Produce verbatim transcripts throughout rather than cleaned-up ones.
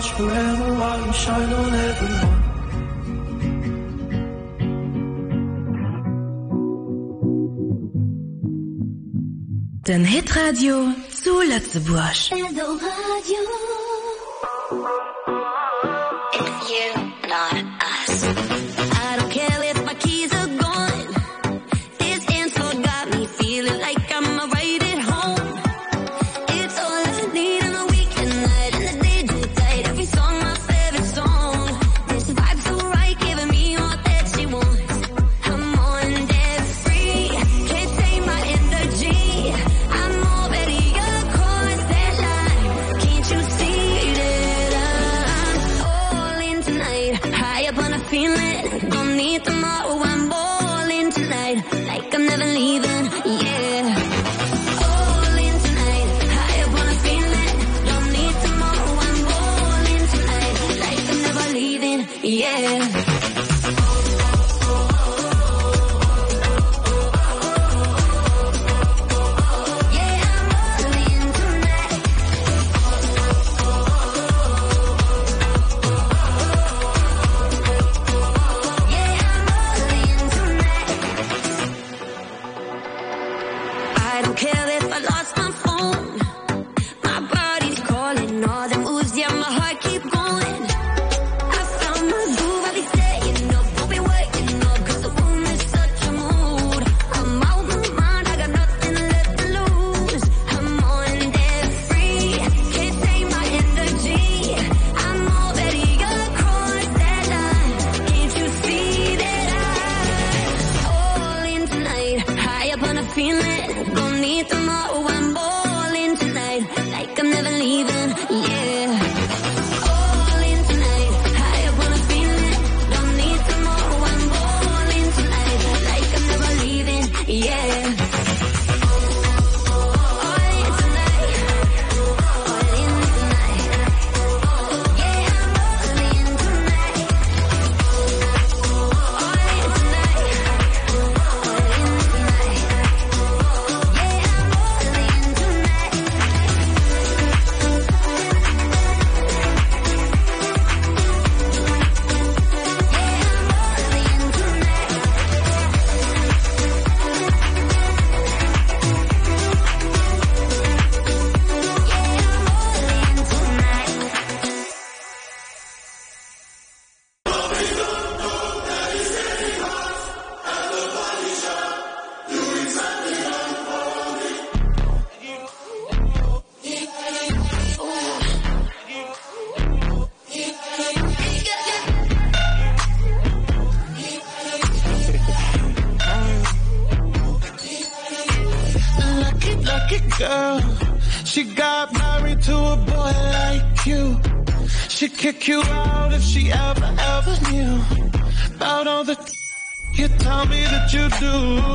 last forever while you shine on everyone. Den Hitradio zu Lützeburg. Hello Radio. It's you, not us. I don't care if my keys are gone. This answer got me feeling like I'm right at home. It's all I need on a weekend night and the day too tight. Every song my favorite song. This vibe's so right, giving me all that she wants. I'm on debt free, can't take my energy. I'm already across that line. Can't you see that I'm all in tonight? High up on a feeling, don't need tomorrow. I'm all in tonight, like I'm never leaving. Yeah. All in tonight, high up on a feeling, don't need tomorrow. I'm all in tonight, like I'm never leaving. Yeah. I don't care if I lost my phone. My body's calling, all the moves, yeah, my heart keep going. I found my groove, I'll be staying up, won't be waking up, cause the room is such a mood. I'm out my mind, I got nothing left to lose. I'm on debt free, can't take my energy. I'm already across that line. Can't you see that I'm all in tonight? High up on a feeling, don't need tomorrow. I'm all in tonight, like I'm never leaving. Yeah. All in tonight, high up on a feeling, don't need tomorrow. I'm all in tonight, like I'm never leaving. Yeah. All in tonight, all in tonight. Yeah, I'm all in tonight. All in tonight, all in tonight. Yeah, I'm all in tonight. Lucky, lucky girl. She got married to a boy like you. She'd kick you out if she ever, ever knew about all the you tell me that you do.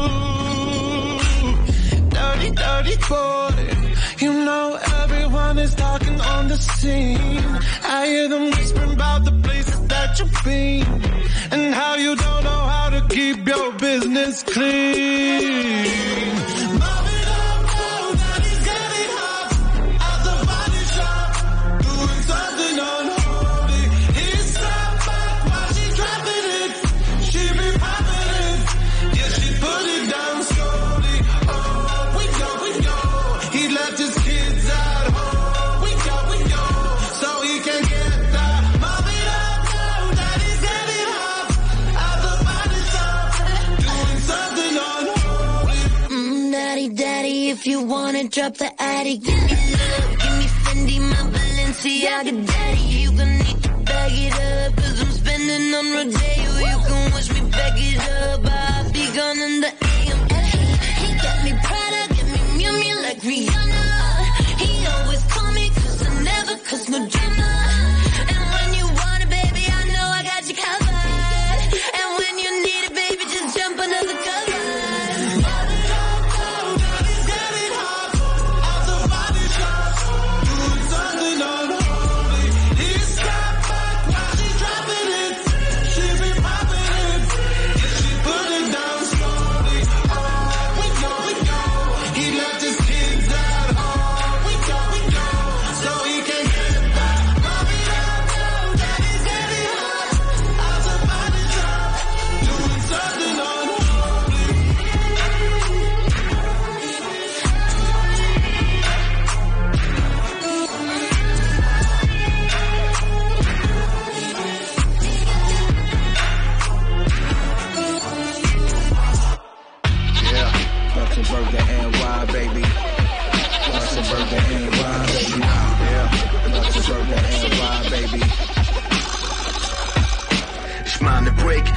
Dirty, dirty boy. You know everyone is talking on the scene. I hear them whispering about the places that you've been and how you don't know how to keep your business clean. Mom it up now, daddy's getting hot at the body shop, doing something unholy. He stepped back while she's dropping it. She be popping it, yeah, she put it down slowly. Oh, we go, we go. He left his kids at home. We go, we go, so he can get that. Mom it up now, daddy's getting hot at the body shop, doing something unholy. Mm, daddy, daddy, if you wanna drop the attic, give me love, give me Fendi, my Balenciaga, daddy. You gonna need to bag it up, cause I'm spending on Rodeo. You can wish me back it up, I'll be gone in the A M. He got me Prada, get me Miu Miu like Rihanna. He always call me cause I never cause no drama. And when you want it, baby, I know I got you covered. And when you need it, baby, just jump under the cover. Mom it up now, daddy's getting hot at the body shop, doing something unholy. He stepped back while she's dropping it. She be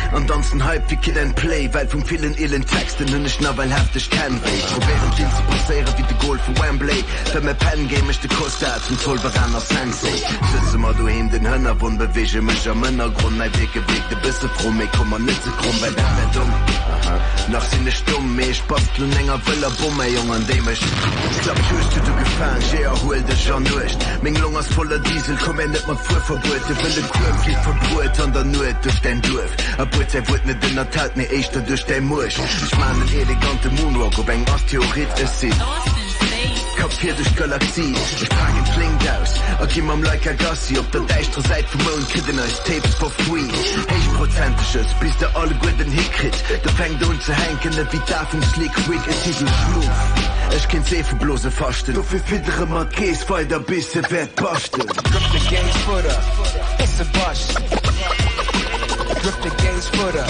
An danszen Hype wie Kid and Play, weil vum vielen illen Texten hun ich na weil heftig kennen will. Probieren Kind zu passieren wie de Goal von Wembley. Für mir Pen game ich de Kostat zum Zollberaner Sensei. Sitze mal du hin den Hönner, wun bewege mich am Männergrund, mein Weg gewegt, de bisse froh, mich komm man nicht zu krumm, weil der wär dumm. Nach sie nicht dumm, mir ich bastel länger Willer Bumme, Jung, an dem ich. Ich glaub, ich höchst du du gefahren, ich erhol dich schon durch. Mein Lungers voller Diesel, komm endet man Fuhrverbot, ich will den Kurm fliegt verbrot, und dann nur durch dein Dorf. Aber er wurde nicht in der Tat, mir echt durch dein Mursch. Ich meine, ein elegante Moonwalk, ob ein Osttheorit ist sie. Kapier durch Galaxie, ich trage ihn klingt aus. Und gib am Leica Gassi, ob der deichtre Seite vom Mond kitten als Tapes for free. Eichprozentisches, bis der alle guten hinkriegt. Der fängt an zu hängen, wie da vom Slick Freak, es ist so schluff. Ich kenn sie für bloße Fasten. Doch für fittere Marqués, weil der Bisse wird basteln. Grip the gauge footer, it's a bust. Grip the gauge footer.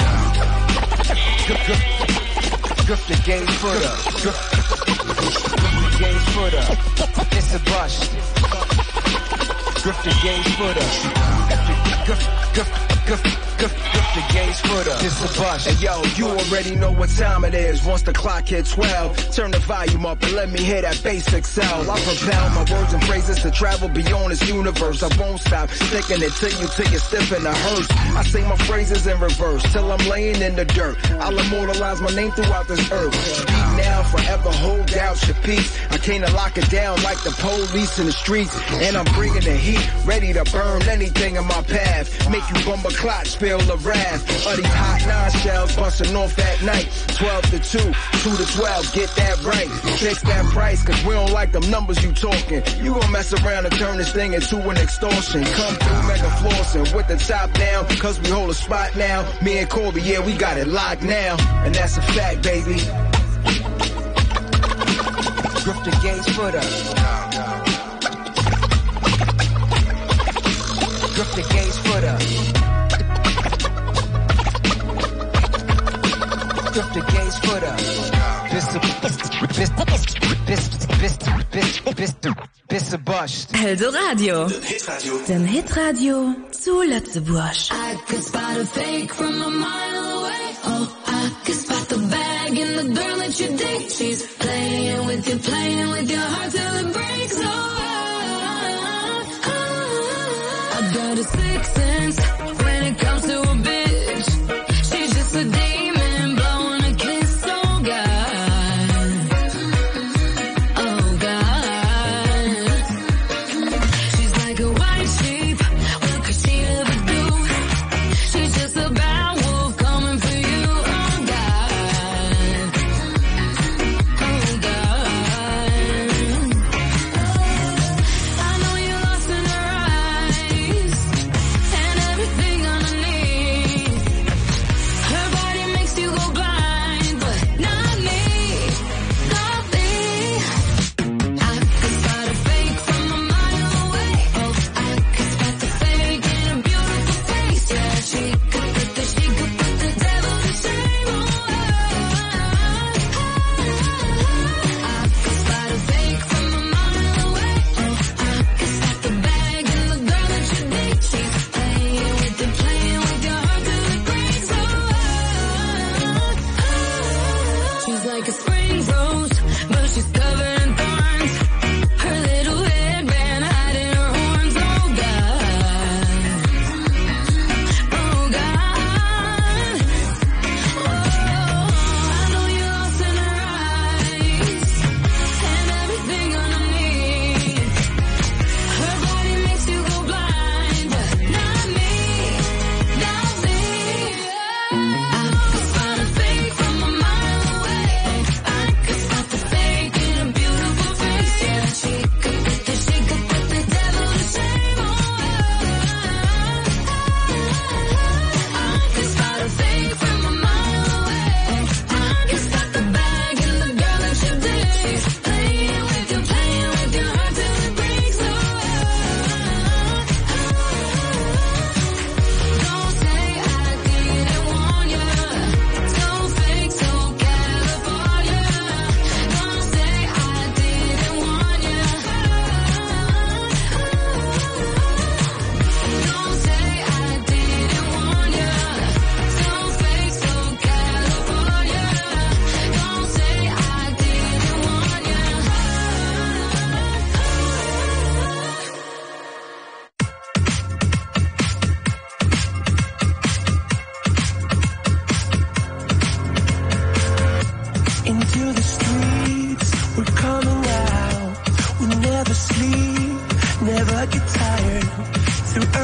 Grip, grip, grip the gauge footer. Grip, grip the gauge footer. It's a bust. Grip the gauge footer. Grip, grip, grip, grip, grip the gauge footer. It's a bust. Hey yo, you already know what time it is. Once the clock hits twelve, turn the volume up and let me hear that bass excel. I propel my words and phrases to travel beyond this universe. I won't stop sticking it to you till you're stiff in the hearse. I sing my phrases in reverse till I'm laying in the dirt. I'll immortalize my name throughout this earth. Speak now, forever hold out your peace. I came to lock it down like the police in the streets. And I'm bringing the heat, ready to burn anything in my path. Make you bumper clot, spill the wrath. Of these hot nine shells busting off at night. twelve to two, two to twelve, get that right. Fix that price, cause we don't like them numbers you talking. You gon' mess around and turn this thing into an extortion. Come through mega flossing with the top down, cause we hold a spot now. Me and Corby, yeah, we got it locked now. And that's a fact, baby. Grip the gauge footer. Grip the gauge footer. Grip the gauge footer. Bis a bust. Also Radio. Den Hitradio zu Lützeburg. I could spot a fake from a mile away. Oh, I could spot the bag in the girl that you dig. She's playing with you, playing with your heart till it breaks. Oh, I, I, I got a sixth sense when it comes to a bitch. She's just a demon, blowing a kiss. Oh God, oh God. She's like a white sheep. What could she ever do? She's just a bad wolf coming for you. Oh God, oh God. I know you're lost in her eyes,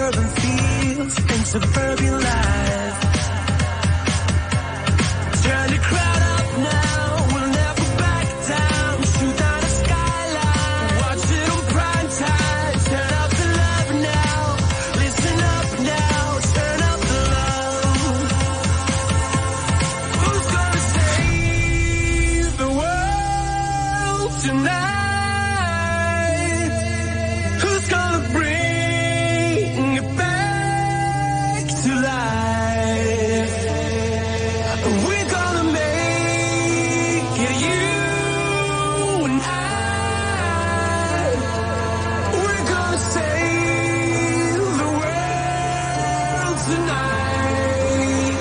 urban fields and suburban life. Turn the crowd up now, we'll never back down. Shoot down the skyline, watch it on prime time. Turn up the love now, listen up now, turn up the love. Who's gonna save the world tonight? Who's gonna bring it back to life? We're gonna make it, you and I. We're gonna save the world tonight.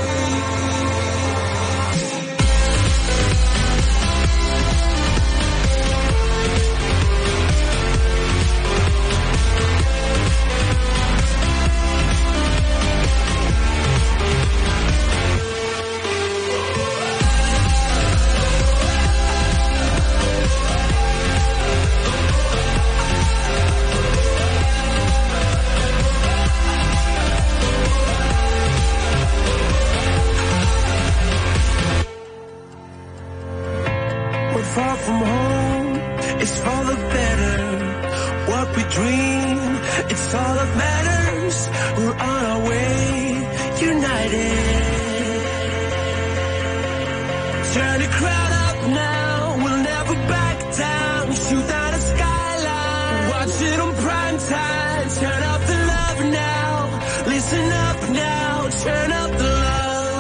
We're far from home, it's for the better. What we dream, it's all that matters. We're on our way, united. Turn the crowd up now, we'll never back down. Shoot down the skyline, watch it on prime time. Turn up the love now, listen up now, turn up the love.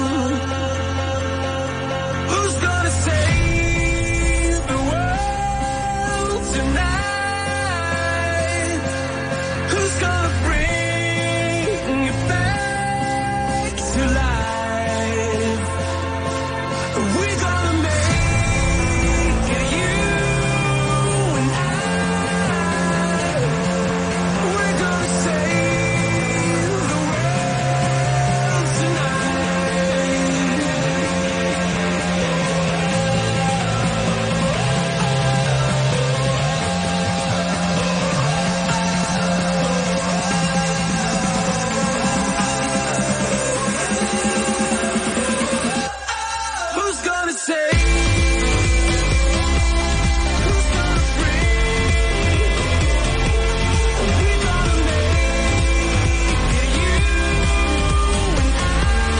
Who's gonna save the world tonight? Who's gonna bring it back to life? We're gonna make it, you and I. We're gonna save the world tonight. Who's gonna save? Who's gonna bring? We're gonna make it, you and I.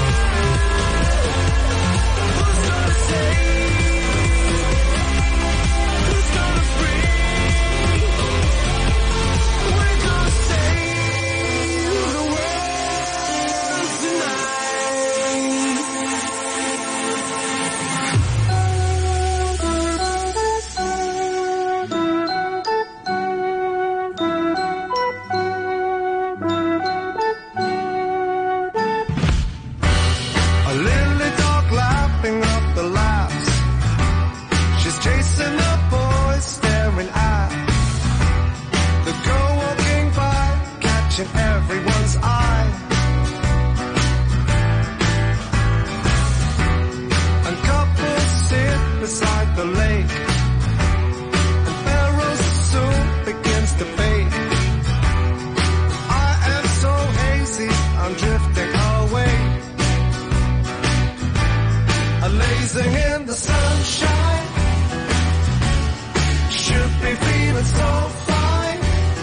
Who's gonna save? Who's gonna bring? We're gonna save the world tonight. A lily dog lapping up the laughs. She's chasing the boys staring at the girl walking by, catching everyone's eye. And couples sit beside the lake, and Pharaoh's soon begins to fade. I am so hazy, I'm drifting away. Lazing in the sunshine, should be feeling so fine.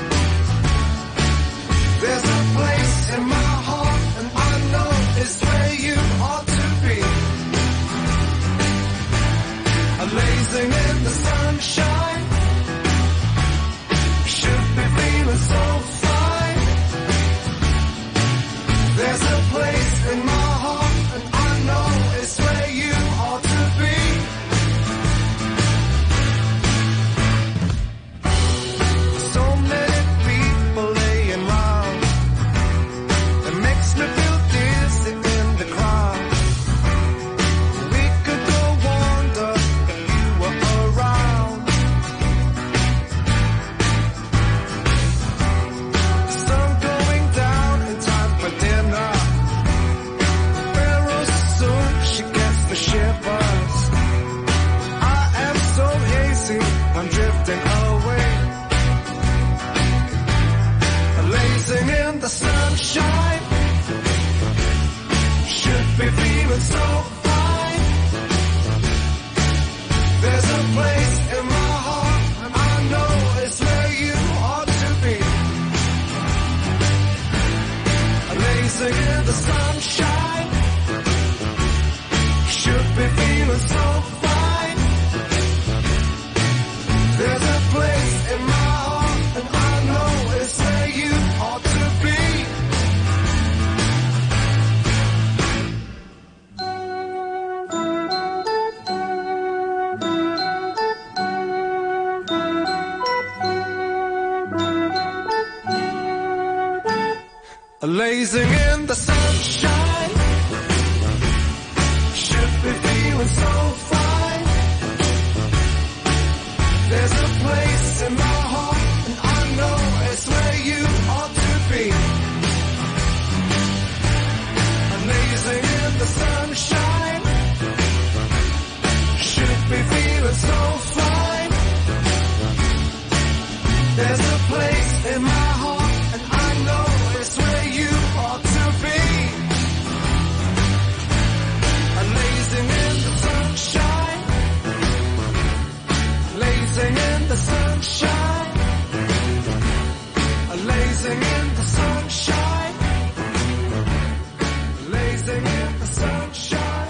There's a place in my heart, and I know it's where you ought to be. Lazing in be feeling so fine. There's a place in my heart, and I know it's where you ought to be. Blazing in the sunshine, should be feeling so fine. There's a place in my heart, and I know it's where you ought to be. Blazing in the sunshine, should be feeling so fine. There's a place in my heart, and I know it's where you ought to be. Blazing in the sunshine, should be feeling so fine. There's a place in my heart, and I know it's where you ought to be. Blazing in the sunshine, blazing in the sunshine, blazing in the sunshine, blazing in the sunshine.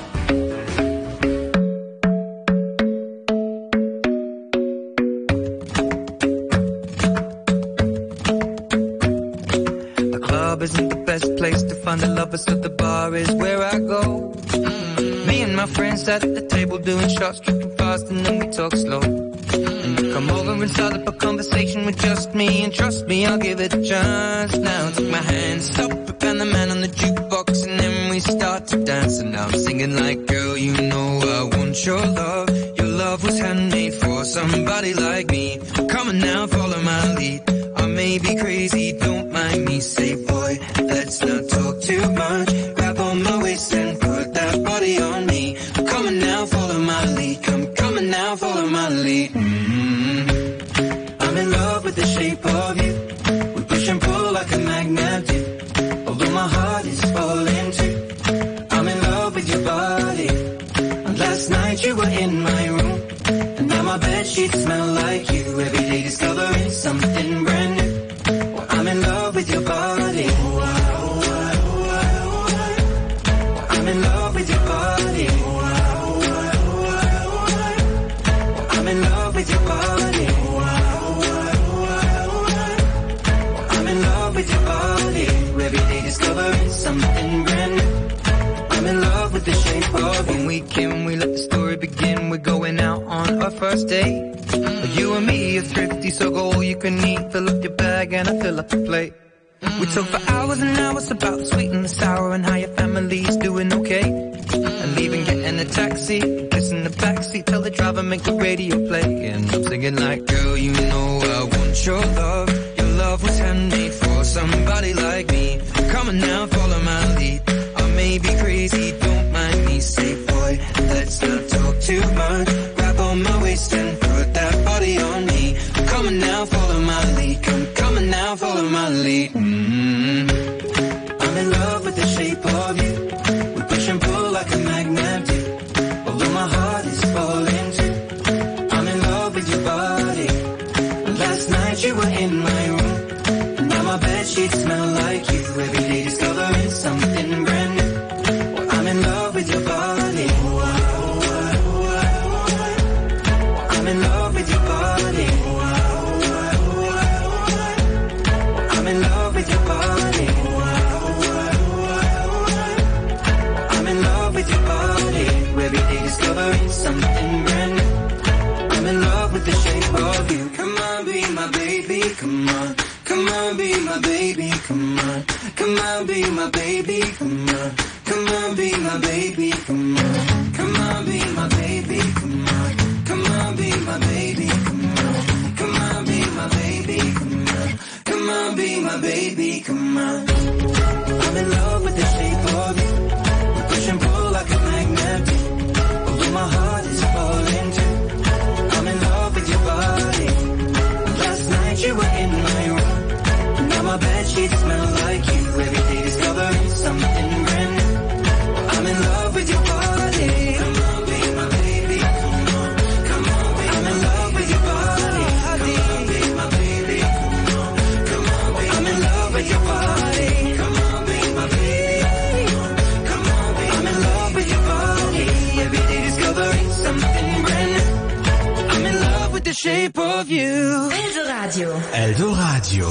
The club isn't the best place to find the lovers, so the bar is where I go. Mm. Me and my friends sat at the table doing shots, tripping fast, and then we talk slow. And you come over and start up a conversation with just me, and trust me, I'll give it a chance. Now take my hand, stop it, and the man on the jukebox, and then we start to dance. And now I'm singing like, girl, you know I want your love. Your love was handmade for somebody like me. Come on now, follow my lead. I may be crazy, don't mind me. Say, boy, let's not talk too much. Grab on my waist and put that body on me. Come on now, follow my lead. Come, come on now, follow my lead. Mm-hmm. I'm in love with the shape of you. We push and pull like a magnet do. Although my heart is falling too. I'm in love with your body. And last night you were in my room, and now my bedsheets smell like you. Every day discovering something brand new. Well, I'm in love with your body. I'm in love with your body. I'm in love with your body. I'm in love with your body. Every day discovering something brand new. I'm in love with the shape of you. When we came, we let the story begin. We're going out on our first date. You and me are thrifty, so go all you can eat. Fill up your bag and I fill up the plate. We talk for hours and hours about the sweet and the sour and how your family's doing okay. And leaving, getting a taxi, kiss in the backseat, tell the driver make the radio play. And I'm singing like, girl, you know I want your love. Your love was handmade for somebody like me. Come on now, follow my lead. I may be crazy, don't mind me. Say, boy, let's not talk too much. Grab on my waist and put that body on me. Come on now, follow my lead. Come, come on now, follow my lead. Mm-hmm. I'm in love with the shape of you. We push and pull like a magnet do. Although my heart is falling too. I'm in love with your body. Last night you were in my room, and now my bedsheets smell like you. Every day discovering something brand new. Well, I'm in love with your body. I'm in love with your body. I'm in love with your body. I'm in love with your body. Every day discovering something brand new. I'm in love with the shape of you. Come on, be my baby, come on. Come on, be my baby, come on. Come on, be my baby, come on. Come on, be my baby, come on. Come on, be my baby, come on. Come on, be my baby, come on. Come on, be my baby, come on. Come on, be my baby, come on. I'm in love with the shape of you. We push and pull like a magnet do. Although my heart is falling too. I'm in love with your body. Last night you were in my room, and now my bedsheets smell like you. Every day discovering something brand new. I'm in shape of you. Eldoradio. Eldoradio.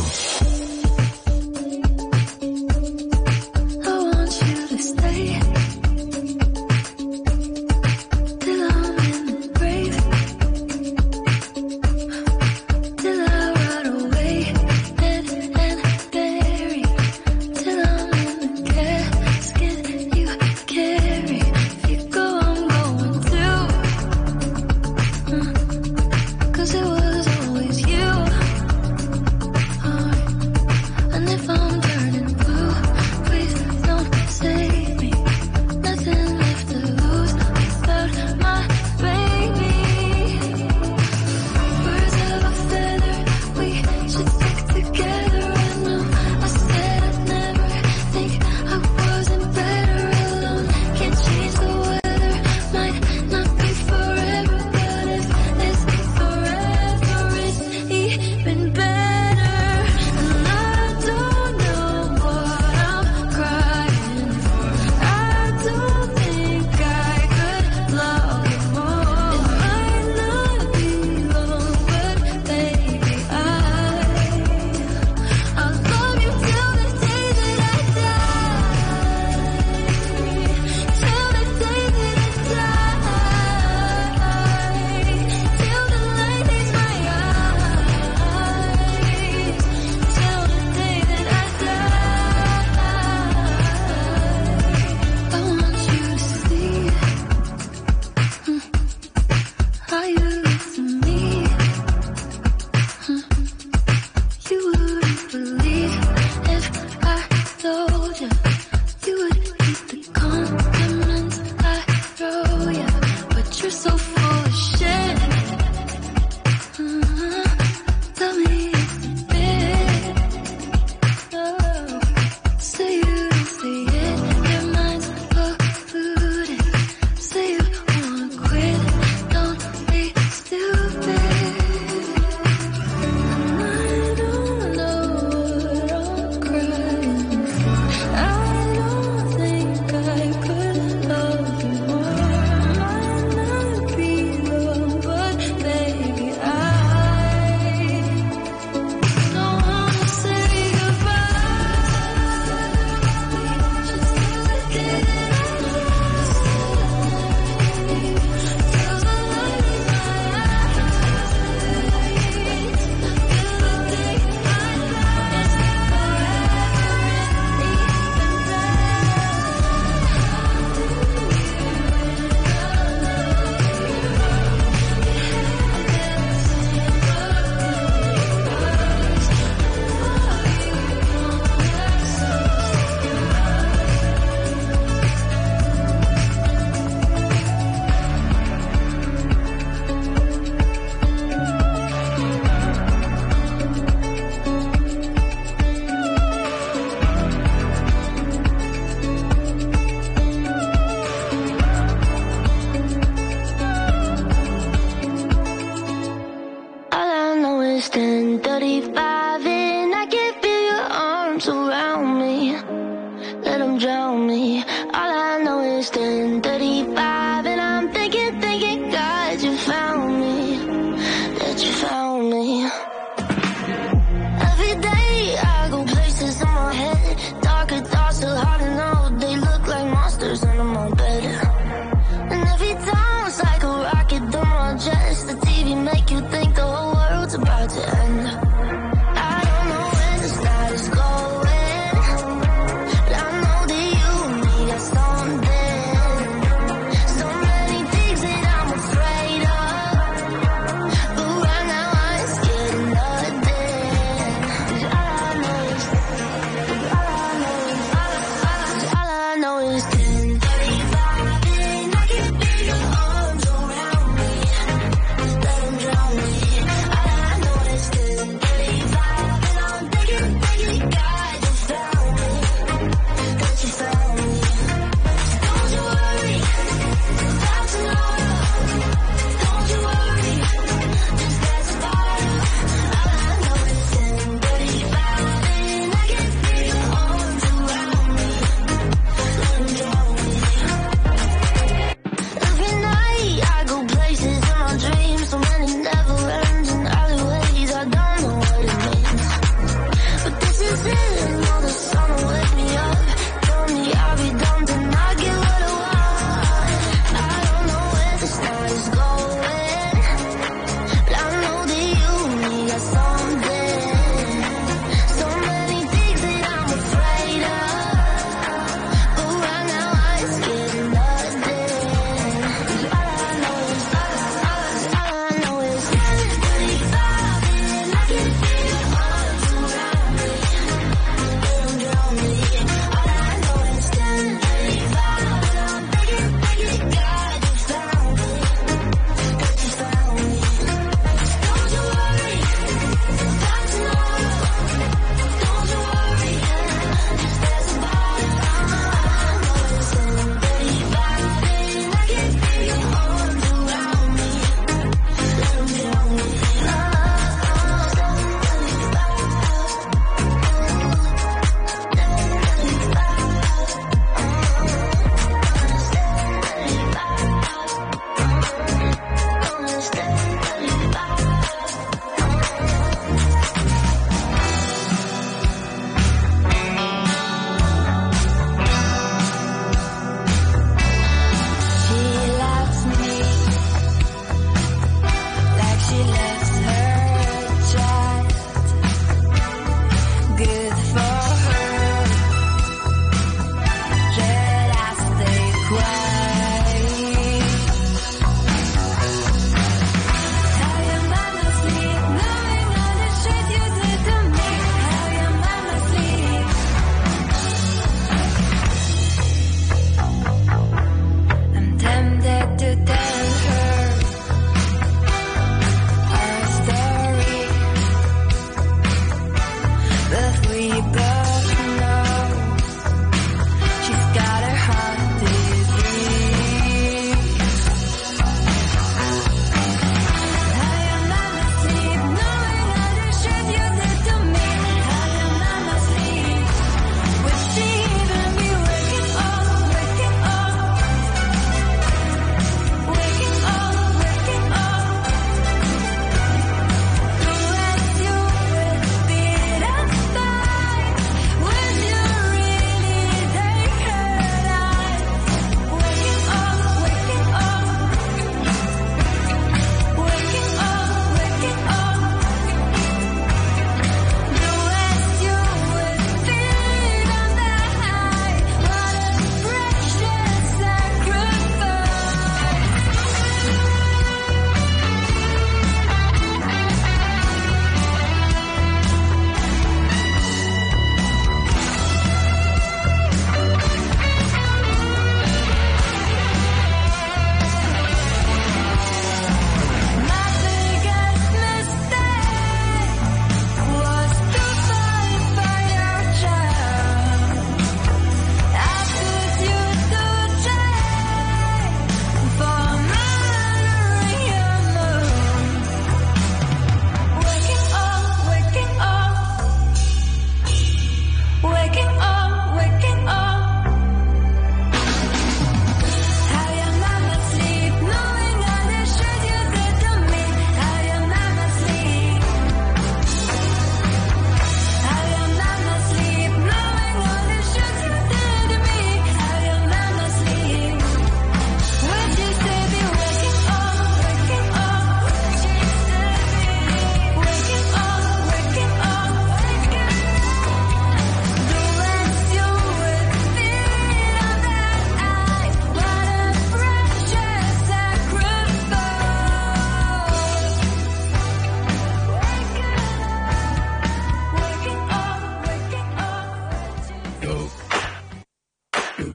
Something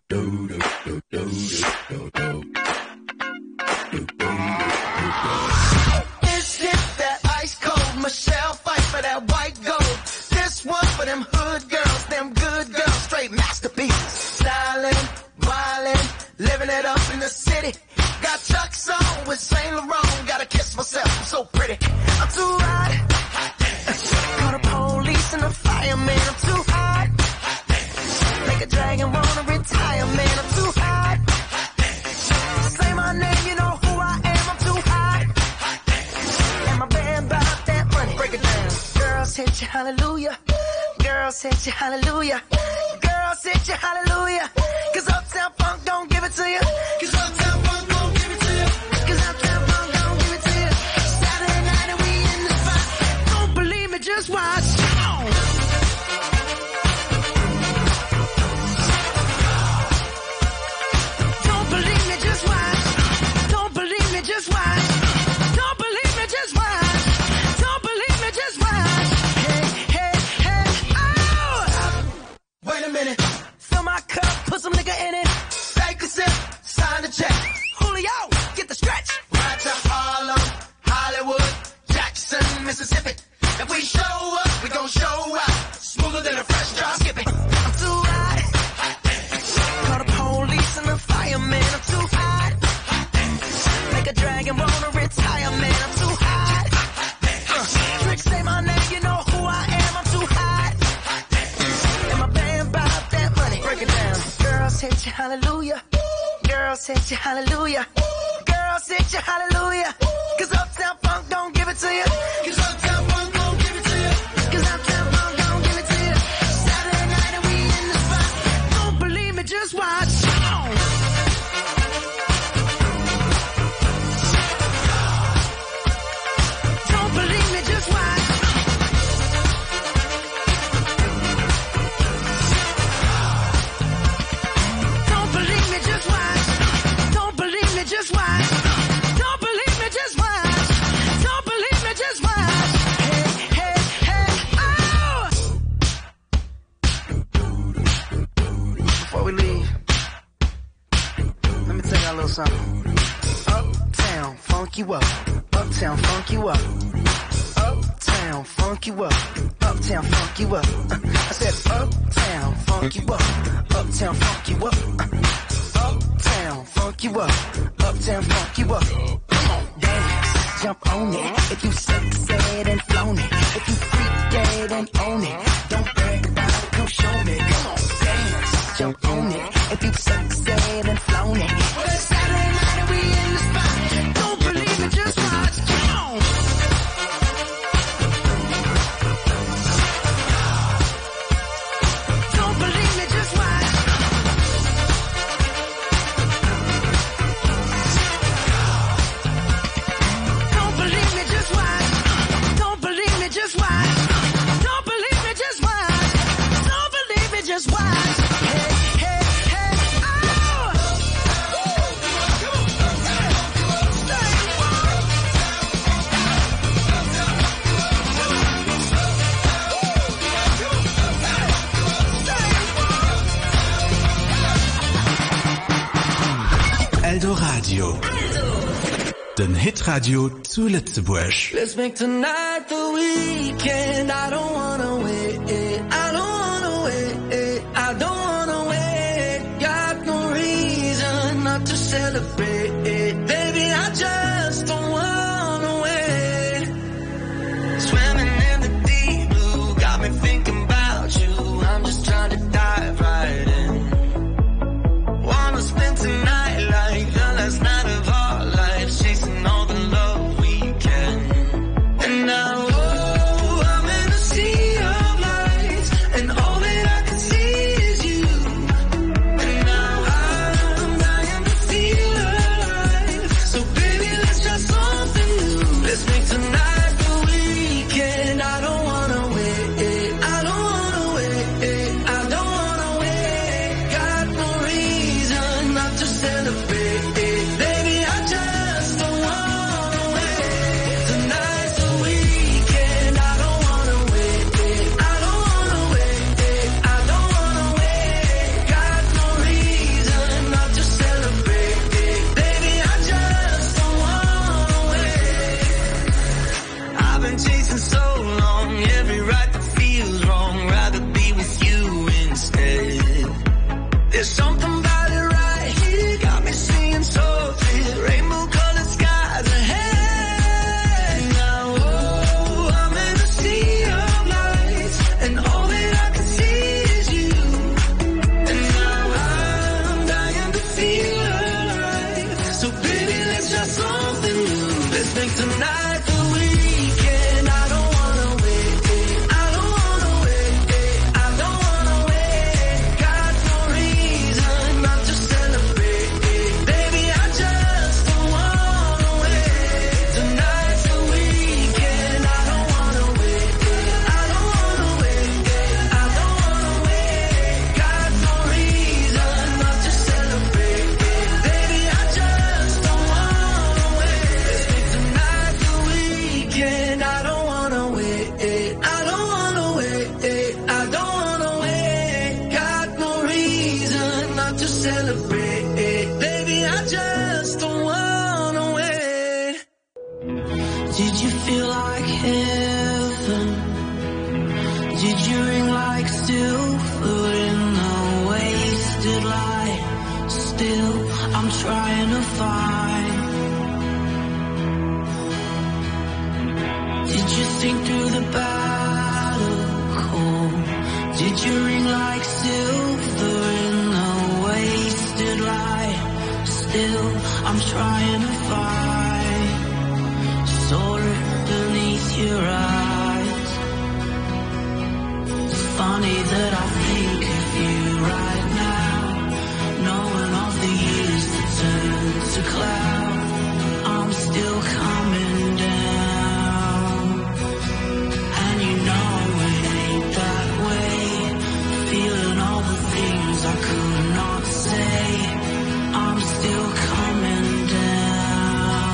This hit that ice cold. Michelle fight for that white gold. This one for them hood girls, them good girls, straight masterpieces. Styling, wildin', living it up in the city. Got Chuck's on with Saint Laurent. Gotta kiss myself, I'm so pretty. I'm too hot. Call the police and the fireman. I'm too hot. Make a dragon wanna retire, man. I'm too hot. Say my name, you know who I am. I'm too hot. And my band bought that money. Break it down. Girls hit you, hallelujah. Girls hit you, hallelujah. Girls hit you, hallelujah. Cause Uptown Funk don't give it to you. Cause Uptown Funk don't give it to you. Cause Uptown Funk don't give it to you. Saturday night and we in the spot. Don't believe me, just watch. Don't believe me, just watch. Don't believe me, just watch. Don't believe me, just watch. Don't believe me, just watch. Hey, hey, hey, oh! Wait a minute. Fill my cup, put some nigga in it. Take a sip, sign the check. Julio, get the stretch. Right to Harlem, Hollywood, Jackson, Mississippi. If we show up, we gon' show out. Smoother than a fresh drop skipping. I'm too hot. Call the police and the fireman. I'm too hot. Make a dragon wanna retire, man. I'm too hot. Uh, Trick say my name, you know who I am. I'm too hot. And my band bought that money. Break it down. Girls hit you, hallelujah. Girls hit you, hallelujah. Girls hit you, hallelujah. Cause Uptown Funk don't give it to you. Cause Uptown Funk don't give it to you. Cause Uptown Funk don't give it to you. Saturday night and we in the spot. Don't believe me, just watch. Don't believe me, just watch. Don't believe me, just watch. Don't believe me, just watch. Don't believe me, just watch. Don't believe me, just watch. Hey, hey, hey, oh! Before we leave, let me tell y'all a little something. Uptown, funk you up. Uptown, funk you up. Uptown, funk you up. Uptown, funk you up. Uh, I said uptown, funk you up. Uptown, funk you up. Uh, uptown, funk you up. Uptown, funk you up. Come on, dance, jump on it. If you succeed and flown it. If you freak dead and own it. Don't brag about it, come show me. Come on, dance, jump on it. If you succeed and flown it. Well, it's Saturday night and we in the spot. Don't believe it, just watch. Come on. Don't believe me, just watch. Don't believe me, just watch. Don't believe me, just watch. Don't believe me, just watch. Don't believe me, just watch. Hey, hey, hey, oh! Eldoradio. Den Hitradio zu Lützeburg. Let's make tonight the weekend. I don't wanna wait. I don't wanna wait. I don't wanna wait. Got no reason not to celebrate. Baby, I just don't wanna wait. Swimming in the deep blue got me thinking about you. I'm just trying to dive right in. Wanna spend tonight like the last night of our lives, chasing all the love we can. And now, oh, I'm in a sea of lights, and all that I can see is you. And now I'm dying to feel alive. There's something about it right here, got me seeing so clear. Rainbow colored skies ahead. Now, oh, I'm in a sea of lights, and all that I can see is you. And now I'm dying to feel alive. So baby, let's try something new. Let's make tonight the weekend. I don't wanna wait. I don't wanna wait. I don't wanna wait. Got no reason not to celebrate. Baby, I just don't wanna wait. Tonight's the weekend. I don't wanna wait. I don't wanna wait. I don't wanna wait. Got no reason not to celebrate. Baby, I just don't wanna wait. Let's make tonight the weekend. I don't wanna wait. I don't wanna wait. I don't wanna wait. Got no reason not to celebrate. Baby, I just don't wanna wait. Did you feel like heaven? Did you ring like silver in the wasted light? Still, I'm trying to find. Did you sink through the battle cold? Did you ring like silver in the wasted light? Still, I'm trying to find soul beneath your eyes. It's funny that I think of you right now, knowing all the years that turned to cloud. I'm still coming down, and you know it ain't that way. Feeling all the things I could not say. I'm still coming down.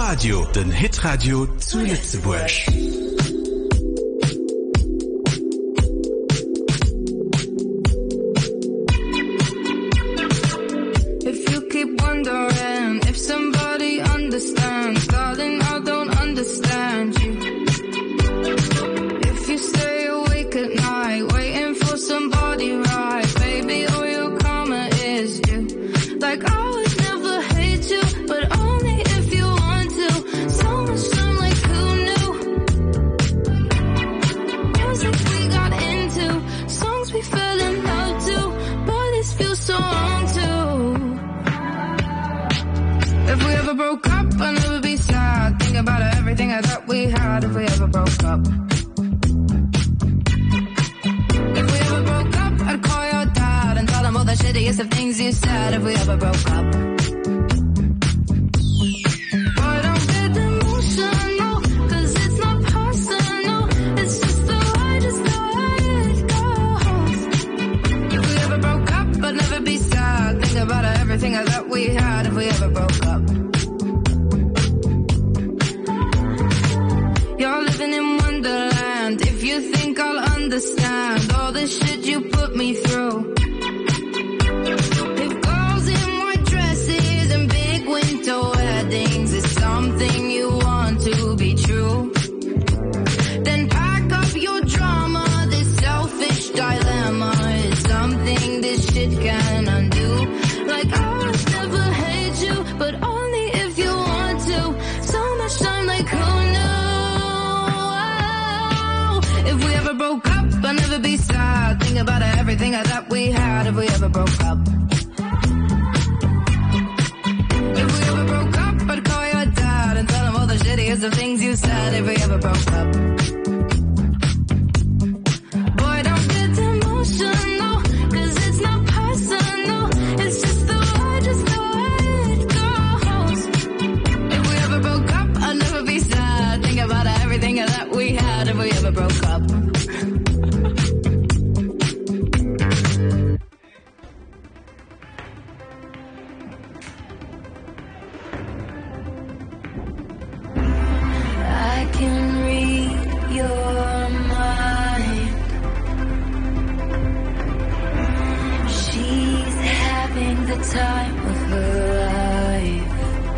Radio, den Hitradio zu Lützeburg. If you keep wondering if somebody understands, darling, I don't understand you. If you stay awake at night, waiting for somebody right, baby, all your karma is due. Like I would never hate you, but only if you want to. So much time, like who knew? Music we got into, songs we fell in love to, boy, this feels so wrong too. If we ever broke up, I'd never be sad. Think about everything I thought we had. If we ever broke up, if we ever broke up, I'd call your dad and tell him all the shittiest of things you said. If we ever broke up, boy, don't get emotional, 'cause it's not personal. It's just the way, just the way it goes. If we ever broke up, I'd never be sad. Think about everything I thought we had. If we ever broke up, you're living in Wonderland. If you think I'll understand all the shit you put me through. If girls in white dresses and big winter weddings is something you want to be true, then pack up your drama. This selfish dilemma is something this shit can undo. Like I would never hate you, but only if you want to. So much time, like who knew? If we ever broke up, I'd never be sad. Think about everything I thought we had. If we ever broke up, if we ever broke up, I'd call your dad and tell him all the shittiest of things you said. If we ever broke up, boy, don't get emotional, 'cause it's not personal. It's just the way, just the way it goes. If we ever broke up, I'd never be sad. Think about everything that we had. If we ever broke up, I can read your mind. She's having the time of her life.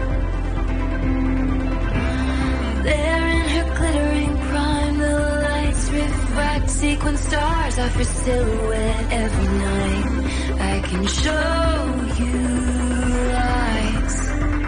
There in her glittering prime, the lights reflect sequin stars off her silhouette every night. I can show you lights,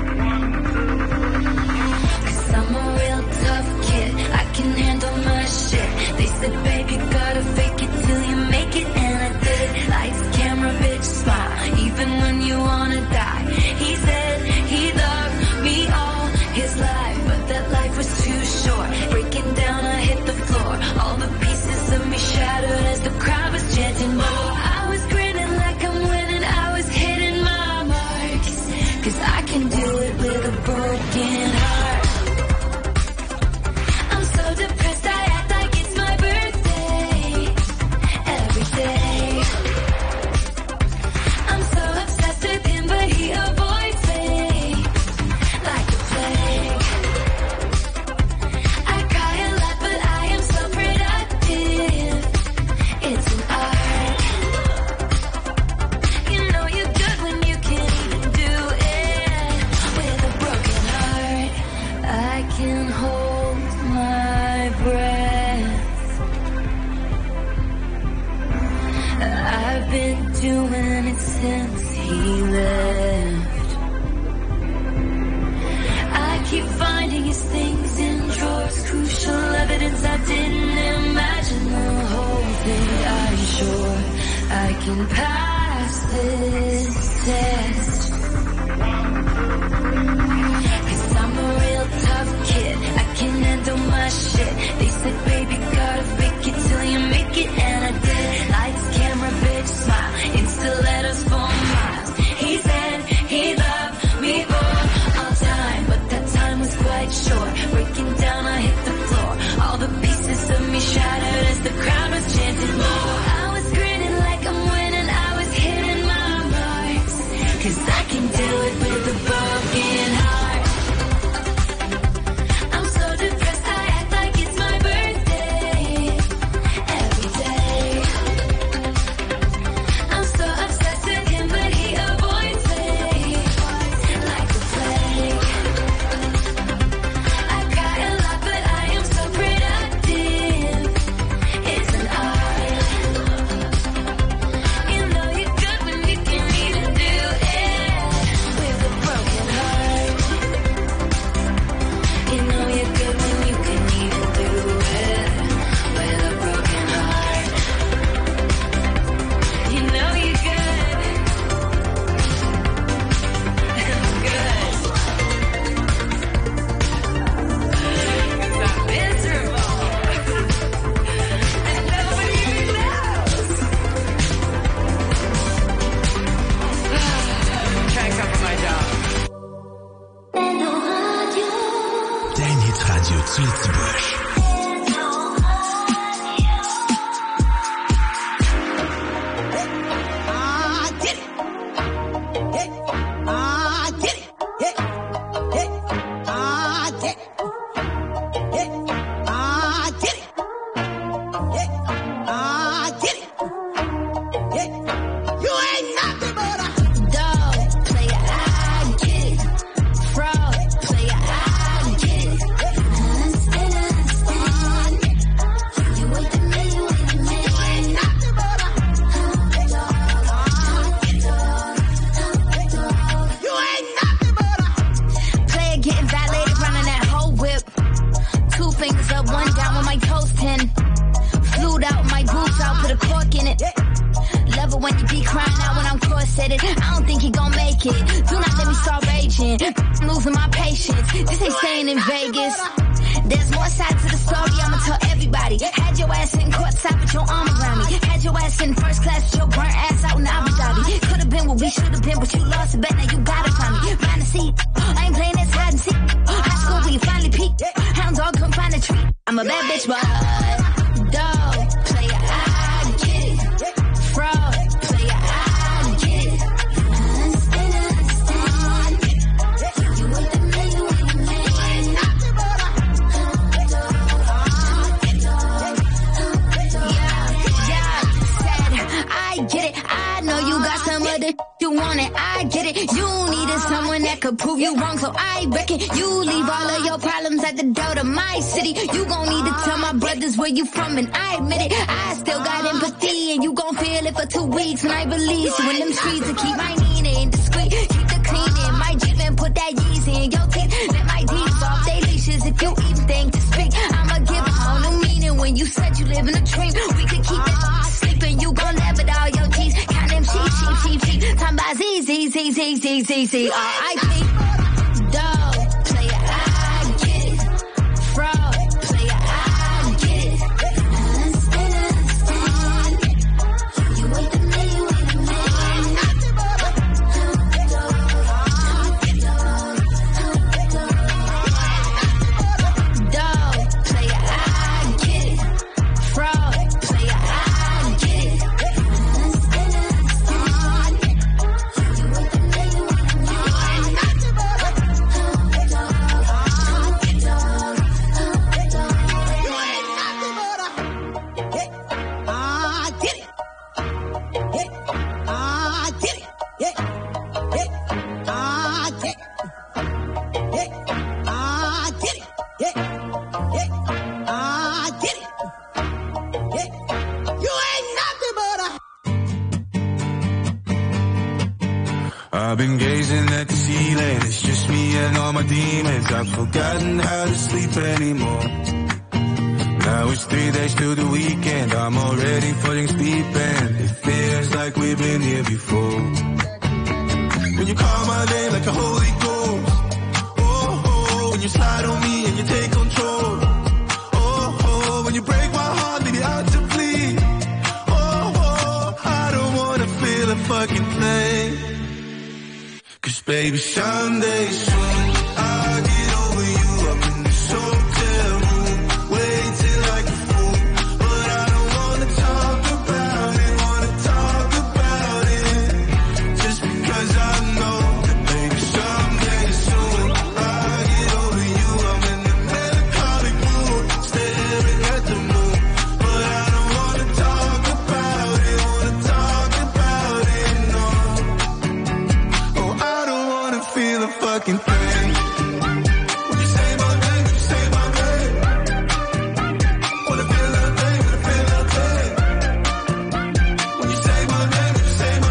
'cause I'm a real tough kid. I can handle my shit. They said, baby, gotta fake it till you make it, and I did. Lights, camera, bitch, smile, even when you wanna die. He said he loved me all his life, but that life was too short. Breaking down, I hit the floor. All the pieces of me shattered as the crowd was chanting more. I was grinning like I'm winning. I was hitting my marks, 'cause I can do it with a broken heart. I'm so depressed, I act like it's my birthday every day. I'm so obsessed with him, but he avoids me like a plague. I cry a lot, but I am so productive. It's an art. You know you're good when you can't even do it with a broken heart. I can hold my breath. I've been doing it since he left. I keep finding his things in drawers, crucial evidence I didn't imagine. The whole thing, I'm sure I can pass this test, 'cause I'm a real tough kid. I can handle my shit. They said, baby, gotta fake it till you make it, and I did. Lights, camera, bitch, smile, insta letters for miles. He said he loved me for all time, but that time was quite short. Breaking down, I hit the floor. All the pieces of me shattered as the crowd was chanting more. I was grinning like I'm winning. I was hitting my marks, 'cause I can do it with a broken heart. zu Lützeburg. I've been gazing at the ceiling, it's just me and all my demons. I've forgotten how to sleep anymore. Now it's three days till the weekend, I'm already falling sleeping. It feels like we've been here before. When you call my name like a holy ghost, oh, oh, when you slide on me and you take control, oh, oh, when you break my heart, leave me out to bleed, oh, oh, I don't wanna feel a fucking thing. Cause baby, someday soon I'll get over you up in this hotel room, waiting like a fool. But I don't wanna talk about it, wanna talk about it, just because I know that baby, someday soon I'll get over you. I'm in the melancholic mood, staring at the moon. But I don't wanna talk about it, wanna talk about it, no. Oh, I don't wanna feel a fucking thing. When you say my name, you say my name. Wanna feel that thing, wanna feel that thing. When you say my name, you say my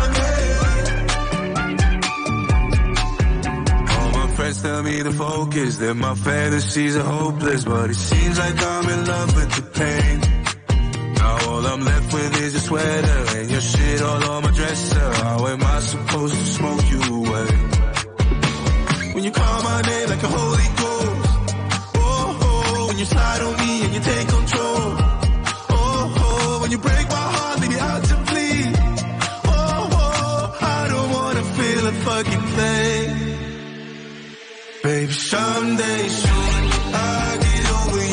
name. All my friends tell me to focus, that my fantasies are hopeless, but it seems like I'm in love with the pain. Now all I'm left with is a sweater and your shit all on my dresser. How am I supposed to smoke you away? When you call my name like a holy ghost, oh, oh, when you slide on me and you take control, oh, oh, when you break my heart, leave me out to bleed, oh, oh, I don't wanna feel a fucking thing. Baby, someday soon I'll get over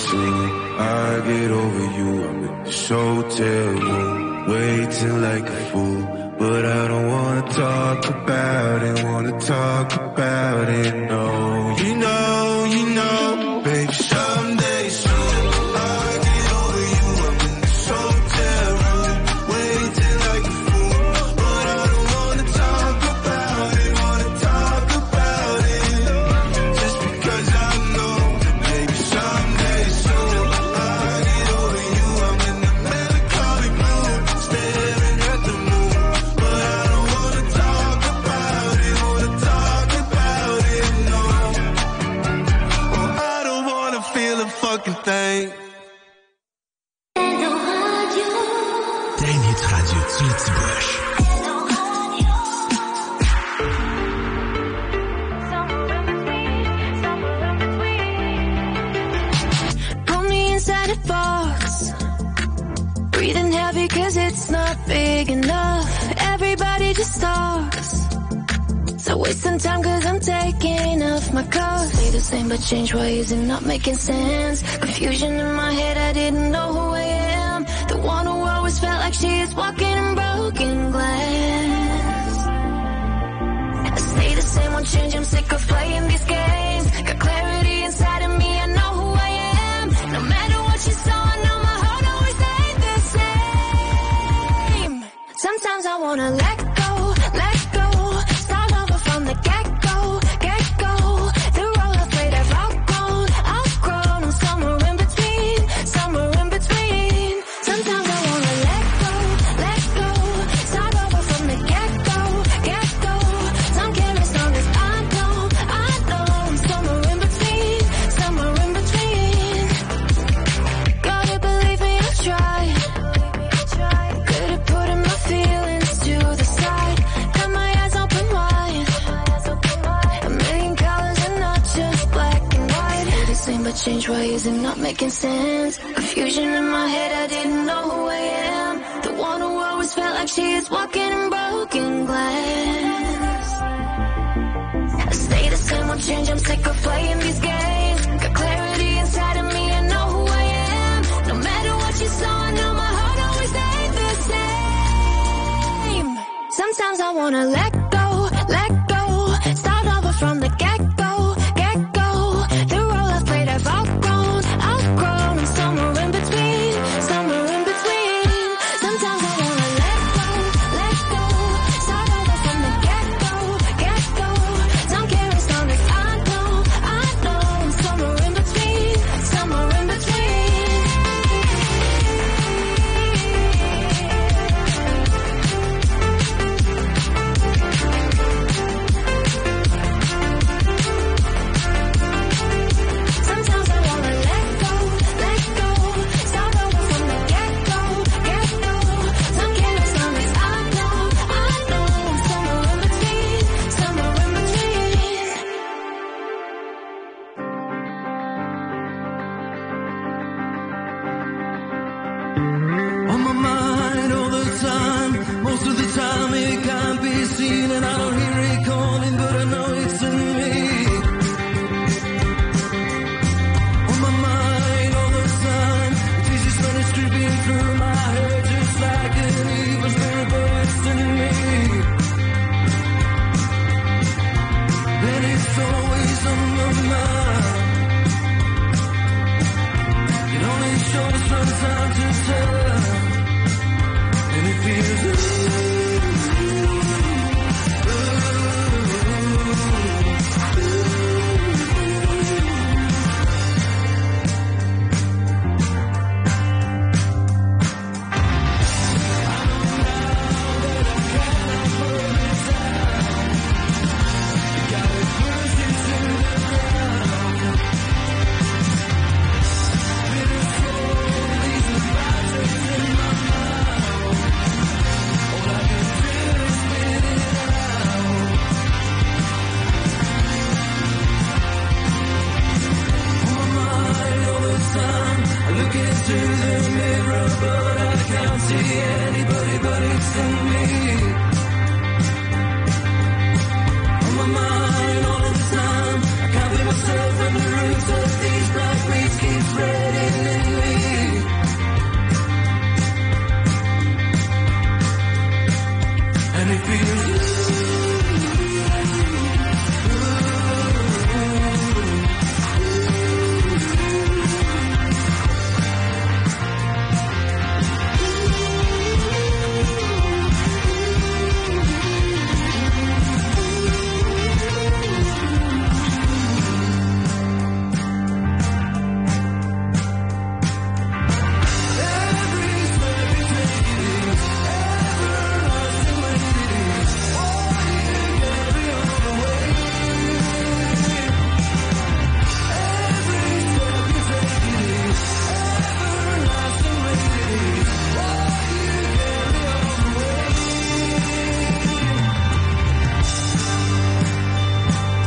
soon I get over you. I'm in this hotel room, waiting like a fool, but I don't wanna talk about it, wanna talk about it, no. You know, you know, baby, someday soon I get over you. I'm in this hotel room, waiting like a fool, but I don't wanna talk about it, wanna talk about it, just because I know, baby, someday soon I get over you. I'm in the melancholic mood, staring at the moon, but I don't wanna talk about it, wanna talk about it, no. Oh, I don't wanna feel a fucking thing. Dein Hitradio zu Lützeburg. Put me inside a box, breathing heavy cause it's not big enough. Everybody just talks, so wasting time cause I'm taking off my clothes. Stay the same but change ways and not making sense. Confusion in my head, I didn't know who I am. The one who always felt like she is walking in broken glass. I stay the same, won't change, I'm sick of playing these games. Got clarity inside of me, I know who I am. No matter what you saw, I know my heart always stayed the same. Sometimes I wanna let go, let go, start over from the get-go, get-go. The role I played I've outgrown, outgrown. I'm somewhere in between, somewhere in between. Sometimes I wanna let go, let go, start over from the get-go, get-go. Don't care as long as I know, I know. I'm somewhere in between, somewhere in between. Gotta believe me, I've tried. Good at putting my feelings to the side. Got my eyes open wide. A million colors and not just black and white. Stay the same but change ways and not making sense. Confusion in my head, I didn't know who I am. The one who always felt like she is walking in broken glass. I stay the same, won't change, I'm sick of playing these games. Got clarity inside of me, I know who I am. No matter what you saw, I know my heart always stayed the same. Sometimes I wanna let go, let go, start over from the get-go, get-go. The role I've played I've outgrown, outgrown. I'm somewhere in between, somewhere in between. Sometimes I wanna let go, let go, start over from the get-go, get-go. Don't care as long as I know, I know. I'm somewhere in between, somewhere in between. Sometimes I wanna let go, let go, start over from the get-go, get-go. Don't care as long as I know, I know. I'm somewhere in between, somewhere in between. On my mind all the time, most of the time it can't be seen, and I don't hear it calling, but I know it's in me. On my mind all the time, Jesus when it's creeping through my head, just like an evil spirit, but it's in me. And it's always on my mind. It only shows from time to time, and it feels to the mirror, but I can't see anybody but it's in me.